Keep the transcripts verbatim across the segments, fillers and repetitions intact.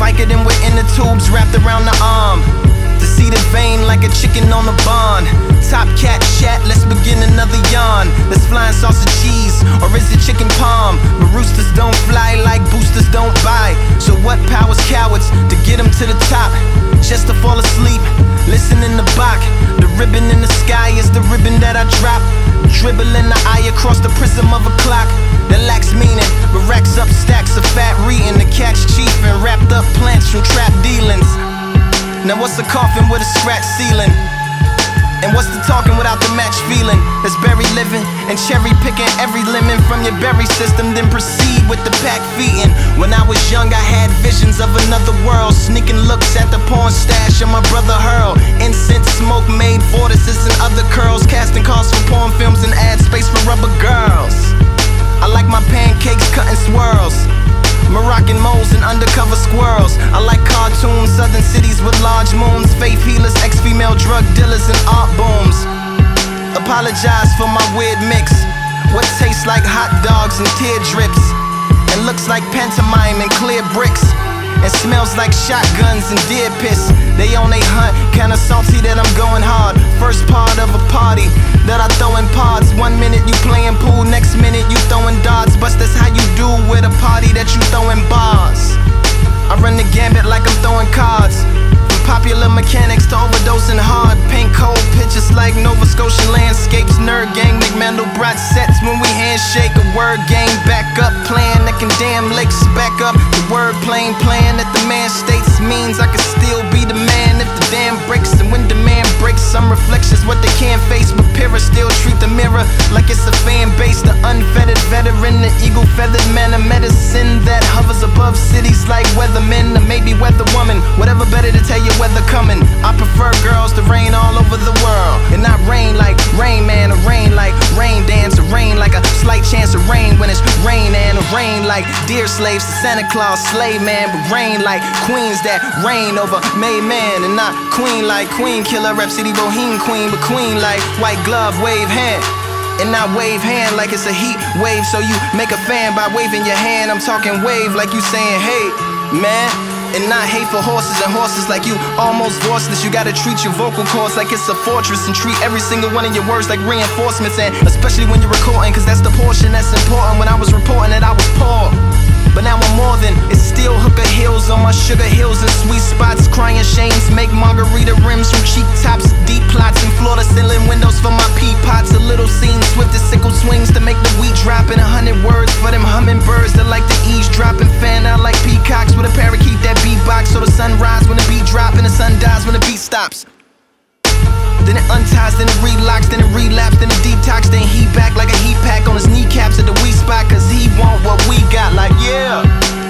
Vicodin with inner tubes wrapped around the arm. To see the vein like a chicken on a bond. Top cat chat, let's begin another yawn. Let's flying sausage cheese, or is it chicken palm? But roosters don't fly like boosters don't buy. So what powers cowards to get them to the top? Just to fall asleep, listen in the Bach. The ribbon in the sky is the ribbon that I drop. Dribbling the eye across the prism of a clock that lacks meaning, but racks up stacks of fat reading. The catch chief and wrapped up plants from trap dealings. Now what's a coffin with a scratch ceiling? And what's the talking without the match feeling? That's berry living and cherry picking every lemon from your berry system, then proceed with the pack feeding. When I was young I had visions of another world, sneaking looks at the porn stash of my brother Hurl. Incense smoke made vortices and other curls, casting calls for porn films and ad space for rubber girls. I like my pancakes cut in swirls, Moroccan moles and undercover squirrels. I like cartoons, southern cities with large moons, faith healers, ex-female drug dealers, and art booms. Apologize for my weird mix. What tastes like hot dogs and tear drips, and looks like pantomime and clear bricks, and smells like shotguns and deer piss. They on they hunt, kinda salty that I'm going hard. First part of a party that I throw in pods. One minute you playing pool, next minute you throwing darts. But that's how you do with a party that you throwing bars. I run the gambit like I'm throwing cards. From popular mechanics to overdosing hard. Paint cold pictures like Nova Scotian landscapes. Nerd gang, McMandelbrot sets when we handshake. A word game backup plan that can damn lakes back up. The word plane plan that the man states means I can still be the man if the dam breaks. And when demand breaks, some reflections what they can't face. But Pyrrha still treat the mirror like it's a fan base. The unfettered veteran, the eagle feathered man of medicine that hovers above cities like weathermen, or maybe weather woman. Whatever better to tell you weather coming. I prefer girls to rain all over the world, and not rain like Rain Man, or rain like rain dance, or rain like a slight chance of rain when it's rain, and a rain like dear slaves to Santa Claus, slave man. But rain like queens that reign over made man, and not queen like queen killer, rap city boheme queen, but queen like white glove wave hand. And not wave hand like it's a heat wave, so you make a fan by waving your hand. I'm talking wave like you saying hey man. And not hate for horses and horses like you almost voiceless. You gotta treat your vocal cords like it's a fortress, and treat every single one of your words like reinforcements. And especially when you're recording, cause that's the portion that's important. When I was reporting that I was poor, but now I'm more than. It's still hooker hills on my sugar hills and sweet spots. Crying shames make margarita rims from cheek tops. Deep plots and floor to ceiling windows for my pea pots. A little scene, swift as sickle swings to make the wheat drop. In a hundred words for them hummingbirds that like to eavesdrop and fan out like peacocks with a parakeet that beatbox. So the sun rise when the beat drop and the sun dies when the beat stops. Then it unties, then it relocks, then it relapse, then it detox, then he back like a heat pack on his kneecaps at the weak spot. Cause he want what we got, like yeah.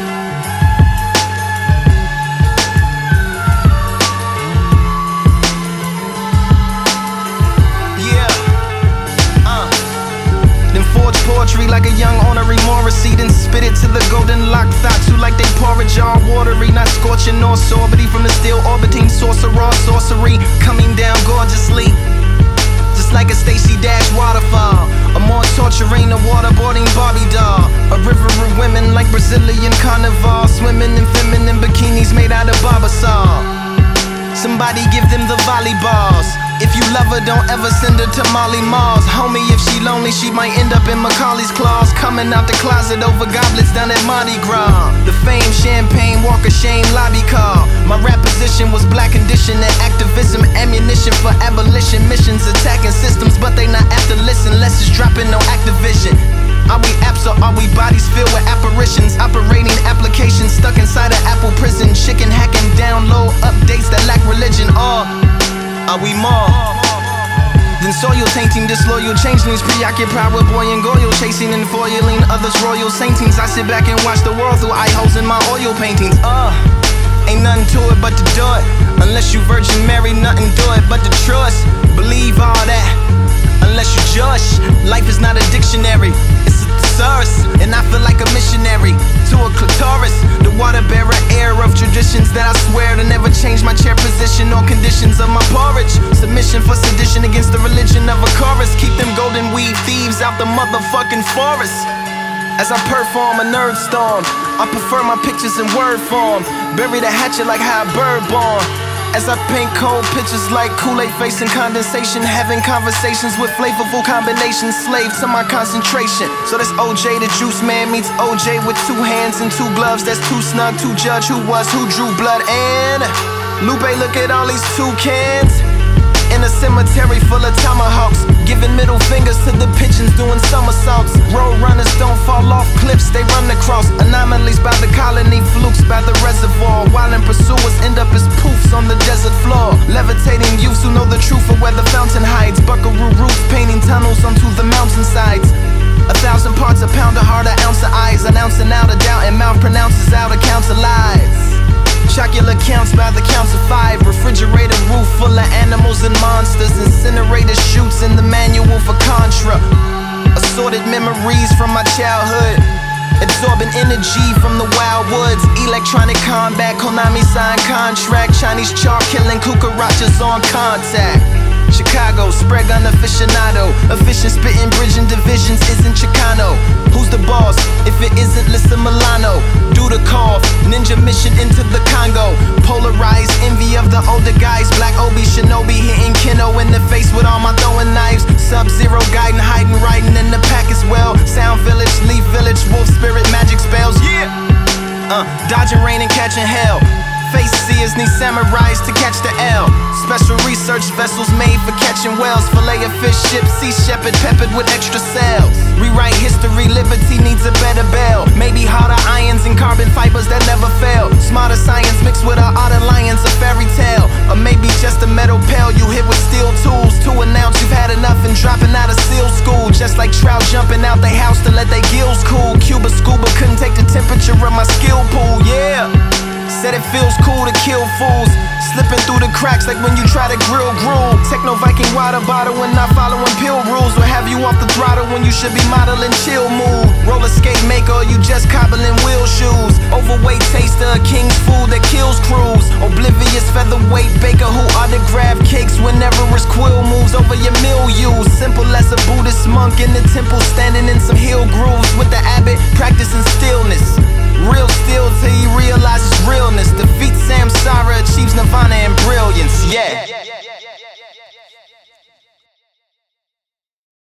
Yeah. Uh. Then forge poetry like a young honorary Morrissey, then spit it to the golden locked thoughts who like they porridge all watery, not scorching nor sorbity from the still orbiting sorcerer sorcery coming down gorgeously, just like a Stacey Dash waterfall, or more torturing a waterboarding Barbie doll. A river of women like Brazilian carnival, swimming in feminine bikinis made out of barbasol. Somebody give them the volleyballs. If you love her, don't ever send her to Molly Malls. Homie, if she lonely, she might end up in Macaulay's claws, coming out the closet over goblets down at Mardi Gras. The fame, champagne, walk of shame, lobby call. My rap position was black condition and activism, ammunition for abolition missions, attacking systems, but they not after listen. Less is dropping, no Activision. Are we apps or are we bodies filled with apparitions? Operating applications stuck inside an Apple prison. Chicken hacking download updates that lack religion. Or are we more than soil tainting? Disloyal changelings preoccupied with boy and goyle, chasing and foiling others' royal saintings. I sit back and watch the world through eye holes in my oil paintings. Uh, ain't nothing to it but to do it. Unless you Virgin Mary, nothing do it but to trust. Believe all that unless you judge. Life is not a dictionary, it's a thesaurus. And I feel like a missionary to a clitoris, the water bearer air of traditions that I swear to never change my chair position or conditions of my porridge. Submission for sedition against the religion of a chorus. Keep them golden weed thieves out the motherfucking forest. As I perform a nerd storm, I prefer my pictures in word form. Bury the hatchet like how a bird born. As I paint cold pictures like Kool-Aid facing condensation, having conversations with flavorful combinations, slave to my concentration. So that's O J the Juice Man meets O J with two hands and two gloves. That's too snug to judge who was who drew blood. And Lupe, look at all these toucans in a cemetery full of tomahawks, giving middle fingers to the pigeons doing somersaults. Road runners don't fall off cliffs, they run across anomalies by the colony, flukes by the reservoir. While in pursuers end up as poofs on the desert floor. Levitating youths who know the truth of where the fountain hides. Buckaroo roofs painting tunnels onto the mountainsides. A thousand parts a pound, a heart, an ounce of eyes, an ounce and out of doubt, and mouth pronounces out accounts of lies. Chocolate counts by the counts of five. Refrigerator roof full of animals and monsters. Incinerator shoots in the manual for Contra. Assorted memories from my childhood, absorbing energy from the wild woods. Electronic combat, Konami signed contract. Chinese char killing cucarachas on contact. Chicago, spread gun aficionado. Efficient spitting, bridging divisions isn't Chicano. Who's the boss? If it isn't Lissa Milano. Do the cough, ninja mission into the Congo. Polarized envy of the older guys. Black Obi Shinobi hitting Kino in the face with all my throwing knives. Sub-Zero guiding, hiding, riding in the pack as well. Sound Village, Leaf Village, Wolf Spirit, magic spells, yeah! Uh, dodging rain and catching hell. Face seers need samurais to catch the L. Special research vessels made for catching whales. Fillet of fish, ship, sea shepherd, peppered with extra cells. Rewrite history, liberty needs a better bell. Maybe harder ions and carbon fibers that never fail. Smarter science mixed with our art alliance, a fairy tale. Or maybe just a metal pail you hit with steel tools to announce you've had enough and dropping out of SEAL school. Just like trout jumping out they house to let their gills cool. Cuba scuba couldn't take the temperature of my skill pool, yeah. Said it feels cool to kill fools, slipping through the cracks like when you try to grill gruel. Techno Viking water bottle and not following pill rules will have you off the throttle when you should be modeling chill mood. Roller skate maker, you just cobbling wheel shoes. Overweight taster, of king's food that kills crews. Oblivious featherweight baker who autograph cakes whenever his quill moves over your milieu. Simple as a Buddhist monk in the temple standing in some hill groove.